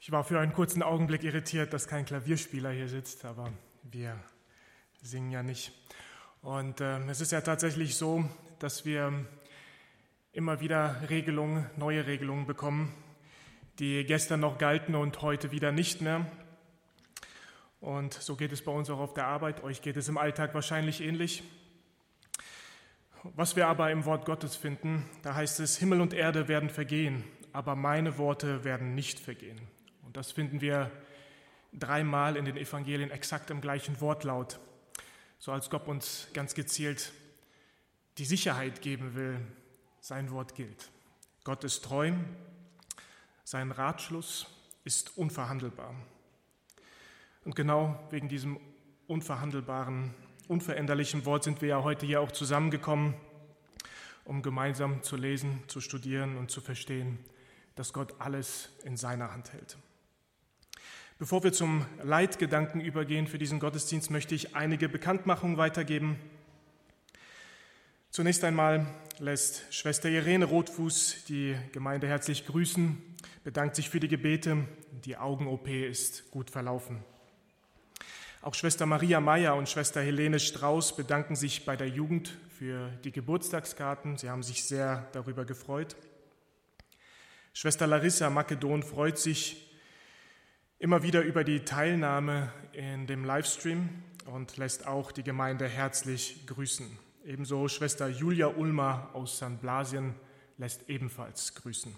Ich war für einen kurzen Augenblick irritiert, dass kein Klavierspieler hier sitzt, aber wir singen ja nicht. Und es ist ja tatsächlich so, dass wir immer wieder neue Regelungen bekommen, die gestern noch galten und heute wieder nicht mehr. Und so geht es bei uns auch auf der Arbeit. Euch geht es im Alltag wahrscheinlich ähnlich. Was wir aber im Wort Gottes finden, da heißt es, Himmel und Erde werden vergehen, aber meine Worte werden nicht vergehen. Und das finden wir 3-mal in den Evangelien exakt im gleichen Wortlaut, so als Gott uns ganz gezielt die Sicherheit geben will, sein Wort gilt. Gott ist treu, sein Ratschluss ist unverhandelbar. Und genau wegen diesem unverhandelbaren, unveränderlichen Wort sind wir ja heute hier auch zusammengekommen, um gemeinsam zu lesen, zu studieren und zu verstehen, dass Gott alles in seiner Hand hält. Bevor wir zum Leitgedanken übergehen für diesen Gottesdienst, möchte ich einige Bekanntmachungen weitergeben. Zunächst einmal lässt Schwester Irene Rotfuß die Gemeinde herzlich grüßen, bedankt sich für die Gebete. Die Augen-OP ist gut verlaufen. Auch Schwester Maria Meyer und Schwester Helene Strauß bedanken sich bei der Jugend für die Geburtstagskarten. Sie haben sich sehr darüber gefreut. Schwester Larissa Makedon freut sich immer wieder über die Teilnahme in dem Livestream und lässt auch die Gemeinde herzlich grüßen. Ebenso Schwester Julia Ulmer aus St. Blasien lässt ebenfalls grüßen.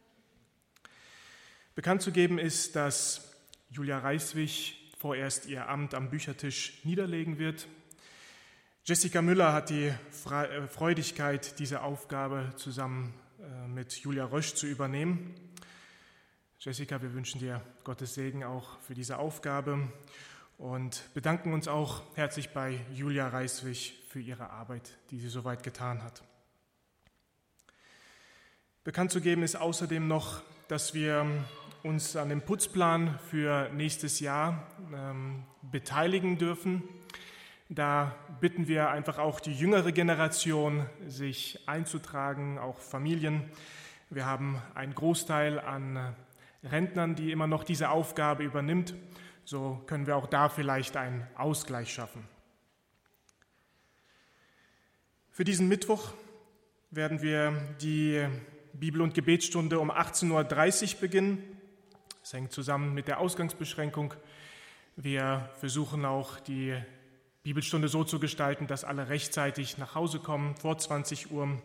Bekannt zu geben ist, dass Julia Reiswig vorerst ihr Amt am Büchertisch niederlegen wird. Jessica Müller hat die Freudigkeit, diese Aufgabe zusammen mit Julia Rösch zu übernehmen. Jessica, wir wünschen dir Gottes Segen auch für diese Aufgabe und bedanken uns auch herzlich bei Julia Reiswig für ihre Arbeit, die sie soweit getan hat. Bekannt zu geben ist außerdem noch, dass wir uns an dem Putzplan für nächstes Jahr beteiligen dürfen. Da bitten wir einfach auch die jüngere Generation, sich einzutragen, auch Familien. Wir haben einen Großteil an Rentnern, die immer noch diese Aufgabe übernimmt. So können wir auch da vielleicht einen Ausgleich schaffen. Für diesen Mittwoch werden wir die Bibel- und Gebetsstunde um 18.30 Uhr beginnen. Das hängt zusammen mit der Ausgangsbeschränkung. Wir versuchen auch die Bibelstunde so zu gestalten, dass alle rechtzeitig nach Hause kommen, vor 20 Uhr.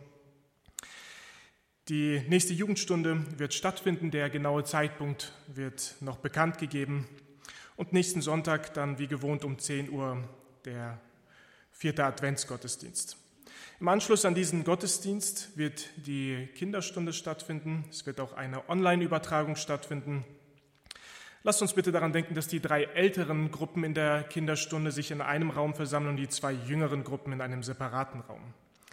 Die nächste Jugendstunde wird stattfinden, der genaue Zeitpunkt wird noch bekannt gegeben. Und nächsten Sonntag dann wie gewohnt um 10 Uhr der 4. Adventsgottesdienst. Im Anschluss an diesen Gottesdienst wird die Kinderstunde stattfinden. Es wird auch eine Online-Übertragung stattfinden. Lasst uns bitte daran denken, dass die 3 älteren Gruppen in der Kinderstunde sich in einem Raum versammeln und die 2 jüngeren Gruppen in einem separaten Raum.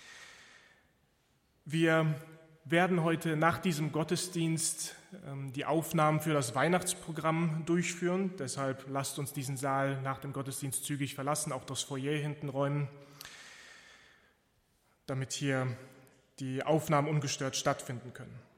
Wir werden heute nach diesem Gottesdienst die Aufnahmen für das Weihnachtsprogramm durchführen. Deshalb lasst uns diesen Saal nach dem Gottesdienst zügig verlassen, auch das Foyer hinten räumen, damit hier die Aufnahmen ungestört stattfinden können.